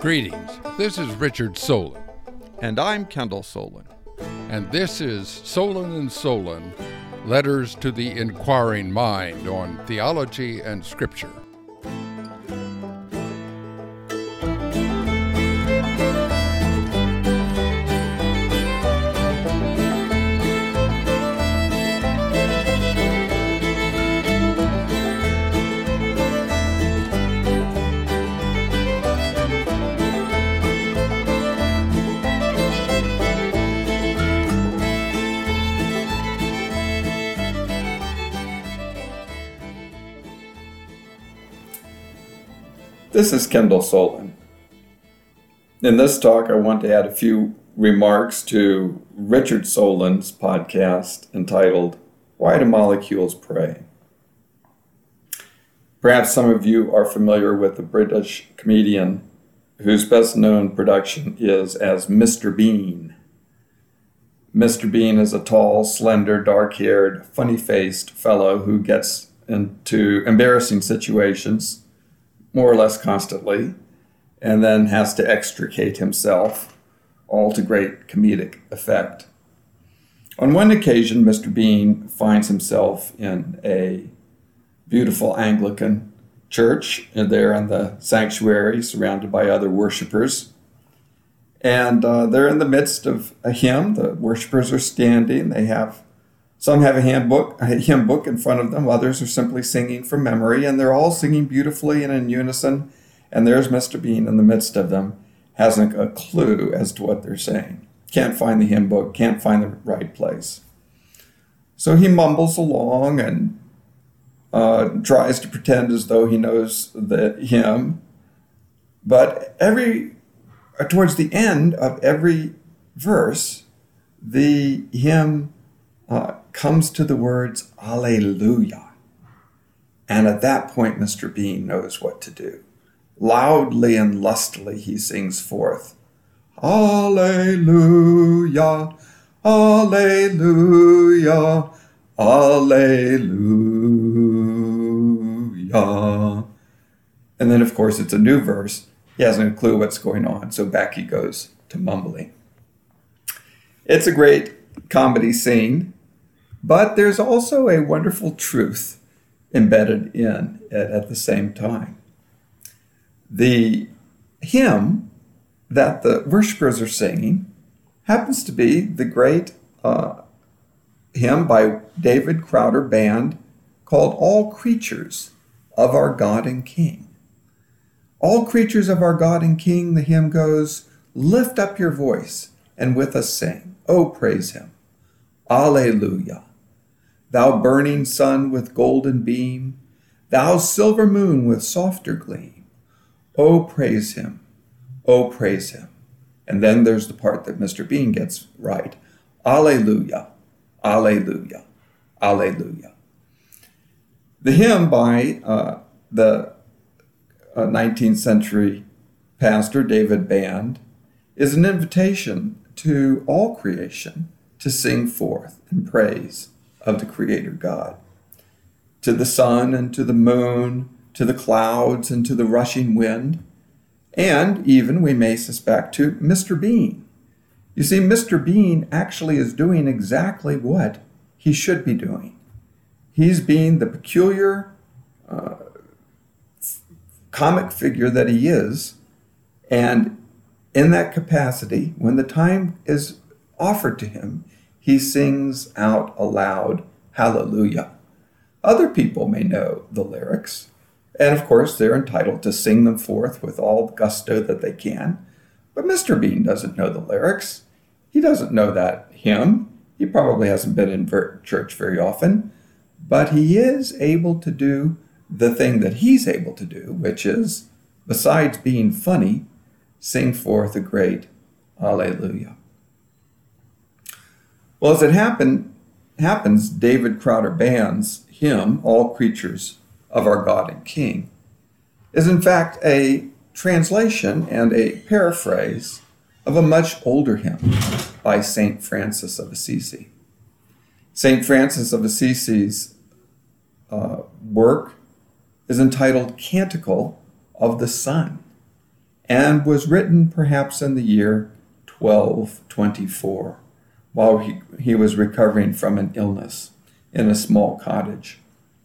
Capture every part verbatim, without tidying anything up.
Greetings. This is Richard Solon. And I'm Kendall Solon. And this is Solon and Solon, Letters to the Inquiring Mind on Theology and Scripture. This is Kendall Solon. In this talk, I want to add a few remarks to Richard Solon's podcast entitled, Why Do Molecules Pray? Perhaps some of you are familiar with the British comedian whose best known production is as Mister Bean. Mister Bean is a tall, slender, dark-haired, funny-faced fellow who gets into embarrassing situations more or less constantly, and then has to extricate himself, all to great comedic effect. On one occasion, Mister Bean finds himself in a beautiful Anglican church, and there in the sanctuary, surrounded by other worshipers. And uh, they're in the midst of a hymn. The worshipers are standing. They have Some have a handbook, a hymn book in front of them. Others are simply singing from memory, and they're all singing beautifully and in unison. And there's Mister Bean in the midst of them, hasn't a clue as to what they're saying. Can't find the hymn book, can't find the right place. So he mumbles along and uh, tries to pretend as though he knows the hymn. But every towards the end of every verse, the hymn Uh, comes to the words, Alleluia. And at that point, Mister Bean knows what to do. Loudly and lustily, he sings forth, Alleluia, Alleluia, Alleluia. And then, of course, it's a new verse. He hasn't a clue what's going on, so back he goes to mumbling. It's a great comedy scene. But there's also a wonderful truth embedded in it at the same time. The hymn that the worshipers are singing happens to be the great uh, hymn by David Crowder Band called All Creatures of Our God and King. All creatures of our God and King, the hymn goes, lift up your voice and with us sing. Oh, praise him. Alleluia. Thou burning sun with golden beam, thou silver moon with softer gleam. Oh, praise him. Oh, praise him. And then there's the part that Mister Bean gets right. Alleluia. Alleluia. Alleluia. The hymn by uh, the uh, nineteenth century pastor David Band is an invitation to all creation to sing forth in praise of the Creator God. To the sun and to the moon, to the clouds and to the rushing wind, and even, we may suspect, to Mister Bean. You see, Mister Bean actually is doing exactly what he should be doing. He's being the peculiar uh, comic figure that he is, and in that capacity, when the time is offered to him, he sings out aloud, hallelujah. Other people may know the lyrics, and of course they're entitled to sing them forth with all the gusto that they can. But Mister Bean doesn't know the lyrics. He doesn't know that hymn. He probably hasn't been in church very often, but he is able to do the thing that he's able to do, which is, besides being funny, sing forth a great Alleluia. Well, as it happen, happens, David Crowder Band's hymn, All Creatures of Our God and King, is in fact a translation and a paraphrase of a much older hymn by Saint Francis of Assisi. Saint Francis of Assisi's uh, work is entitled Canticle of the Sun. and was written perhaps in the year twelve twenty-four, while he, he was recovering from an illness in a small cottage.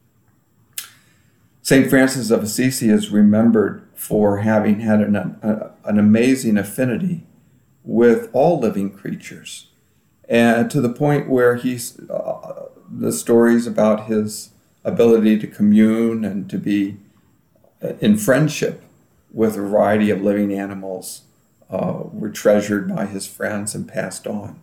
Saint Francis of Assisi is remembered for having had an, a, an amazing affinity with all living creatures, and to the point where he's uh, the stories about his ability to commune and to be in friendship with a variety of living animals uh, were treasured by his friends and passed on.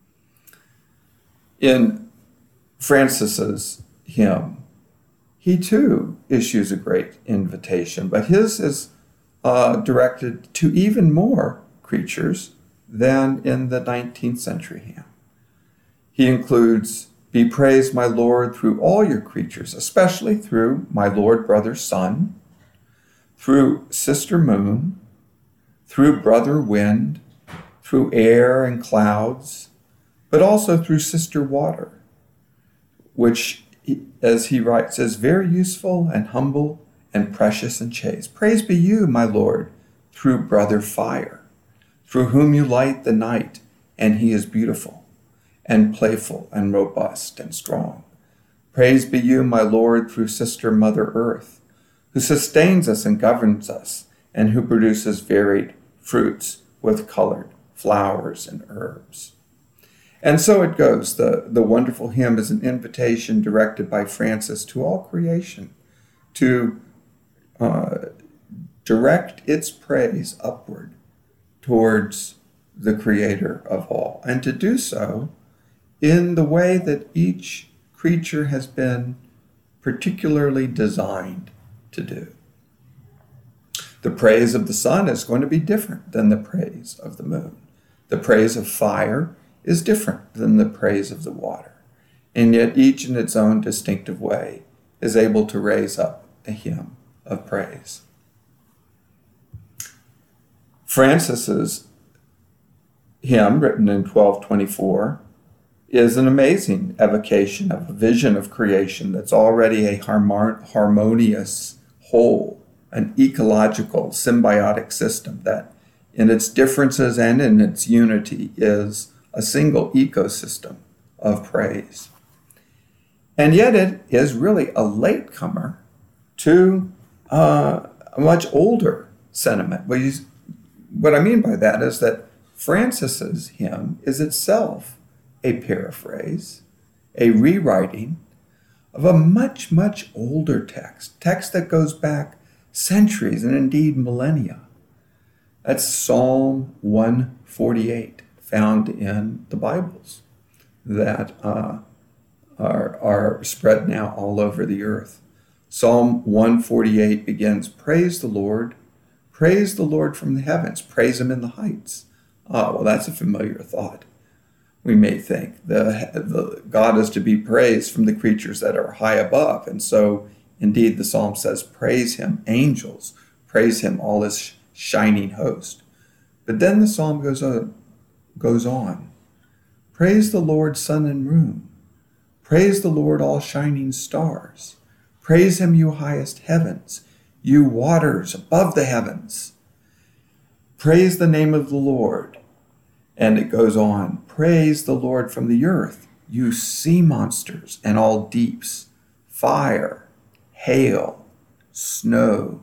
In Francis's hymn, he too issues a great invitation, but his is uh, directed to even more creatures than in the nineteenth century hymn. He includes, "Be praised, my Lord, through all your creatures, especially through my Lord brother sun, through sister moon, through brother wind, through air and clouds, but also through sister water," which, as he writes, is very useful and humble and precious and chaste. "Praise be you, my Lord, through brother fire, through whom you light the night, and he is beautiful and playful and robust and strong. Praise be you, my Lord, through sister mother earth, who sustains us and governs us, and who produces varied fruits with colored flowers and herbs." And so it goes. The, the wonderful hymn is an invitation directed by Francis to all creation to uh, direct its praise upward towards the Creator of all, and to do so in the way that each creature has been particularly designed to do. The praise of the sun is going to be different than the praise of the moon. The praise of fire is different than the praise of the water, and yet each in its own distinctive way is able to raise up a hymn of praise. Francis's hymn, written in twelve twenty-four, is an amazing evocation of a vision of creation that's already a harmon- harmonious whole, an ecological, symbiotic system that, in its differences and in its unity, is a single ecosystem of praise. And yet it is really a latecomer to uh, a much older sentiment. What, you, what I mean by that is that Francis's hymn is itself a paraphrase, a rewriting of a much, much older text, text that goes back centuries and indeed millennia. That's Psalm one forty-eight, found in the Bibles that uh, are, are spread now all over the earth. Psalm one forty-eight begins, "Praise the Lord, praise the Lord from the heavens, praise him in the heights." Ah, well, that's a familiar thought. We may think the, the God is to be praised from the creatures that are high above. And so, indeed, the psalm says, "Praise him, angels, praise him, all his shining host." But then the psalm goes on, goes on. "Praise the Lord, sun and moon. Praise the Lord, all shining stars. Praise him, you highest heavens, you waters above the heavens. Praise the name of the Lord." And it goes on, "Praise the Lord from the earth, you sea monsters and all deeps, fire, hail, snow,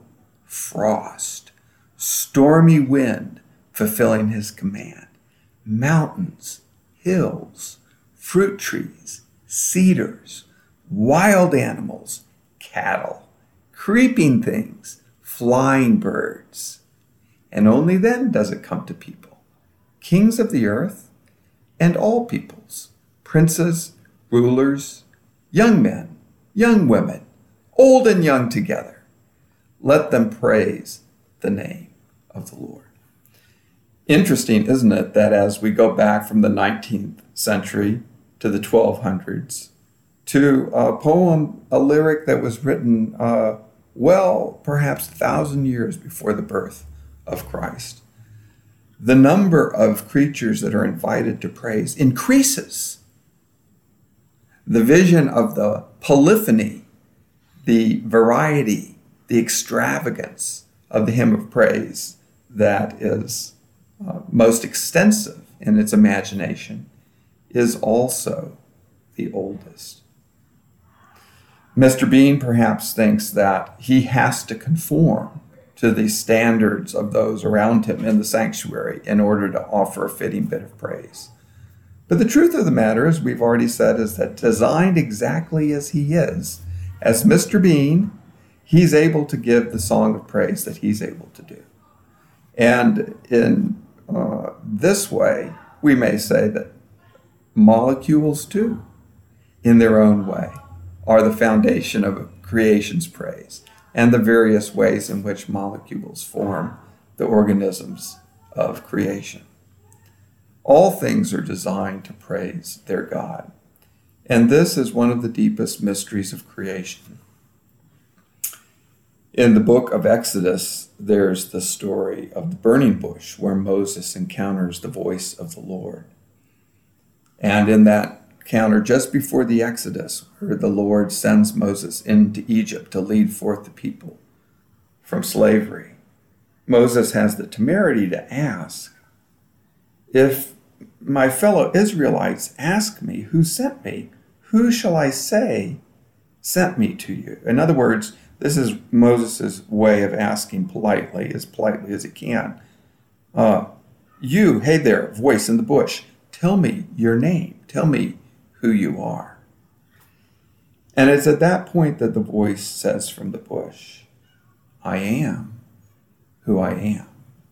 frost, stormy wind fulfilling his command, mountains, hills, fruit trees, cedars, wild animals, cattle, creeping things, flying birds." And only then does it come to people. "Kings of the earth and all peoples, princes, rulers, young men, young women, old and young together, let them praise the name of the Lord." Interesting, isn't it, that as we go back from the nineteenth century to the twelve hundreds to a poem, a lyric that was written, uh, well, perhaps a thousand years before the birth of Christ, the number of creatures that are invited to praise increases. The vision of the polyphony, the variety, the extravagance of the hymn of praise that is uh, most extensive in its imagination is also the oldest. Mister Bean perhaps thinks that he has to conform to the standards of those around him in the sanctuary in order to offer a fitting bit of praise. But the truth of the matter, as we've already said, is that designed exactly as he is, as Mister Bean, he's able to give the song of praise that he's able to do. And in uh, this way, we may say that molecules too, in their own way, are the foundation of creation's praise and the various ways in which molecules form the organisms of creation. All things are designed to praise their God. And this is one of the deepest mysteries of creation. In the book of Exodus, there's the story of the burning bush where Moses encounters the voice of the Lord. And in that encounter, just before the Exodus, where the Lord sends Moses into Egypt to lead forth the people from slavery, Moses has the temerity to ask, "If my fellow Israelites ask me who sent me, who shall I say sent me to you?" In other words, this is Moses' way of asking politely, as politely as he can. Uh, you, hey there, voice in the bush, tell me your name. Tell me who you are. And it's at that point that the voice says from the bush, "I am who I am."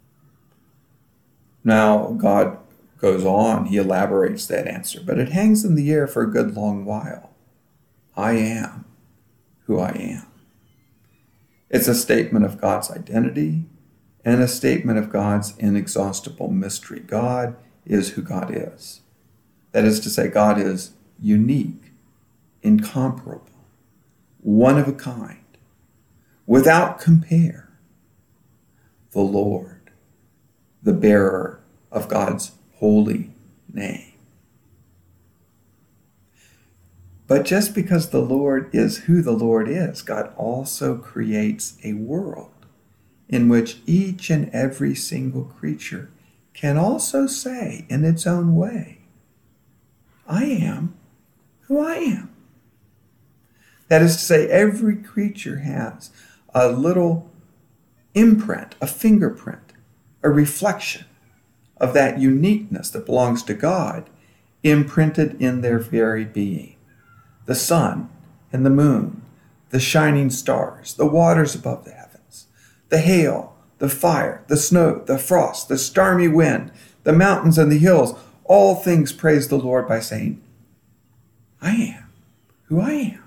Now, God goes on, he elaborates that answer, but it hangs in the air for a good long while. I am who I am. It's a statement of God's identity and a statement of God's inexhaustible mystery. God is who God is. That is to say, God is unique, incomparable, one of a kind, without compare. The Lord, the bearer of God's holy name. But just because the Lord is who the Lord is, God also creates a world in which each and every single creature can also say in its own way, I am who I am. That is to say, every creature has a little imprint, a fingerprint, a reflection of that uniqueness that belongs to God imprinted in their very being. The sun and the moon, the shining stars, the waters above the heavens, the hail, the fire, the snow, the frost, the stormy wind, the mountains and the hills, all things praise the Lord by saying, I am who I am.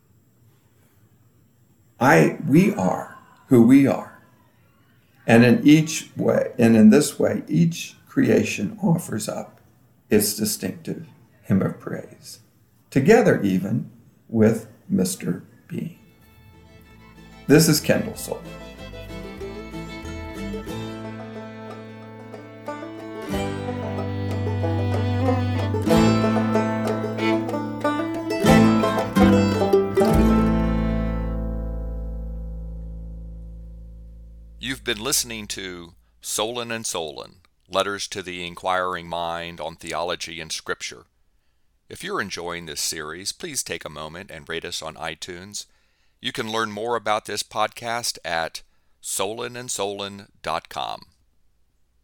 I, we are who we are. And in each way, and in this way, each creation offers up its distinctive hymn of praise, together even with Mister Bean. This is Kendall Soul. You've been listening to Solon and Solon, Letters to the Inquiring Mind on Theology and Scripture. If you're enjoying this series, please take a moment and rate us on iTunes. You can learn more about this podcast at solon and solon dot com.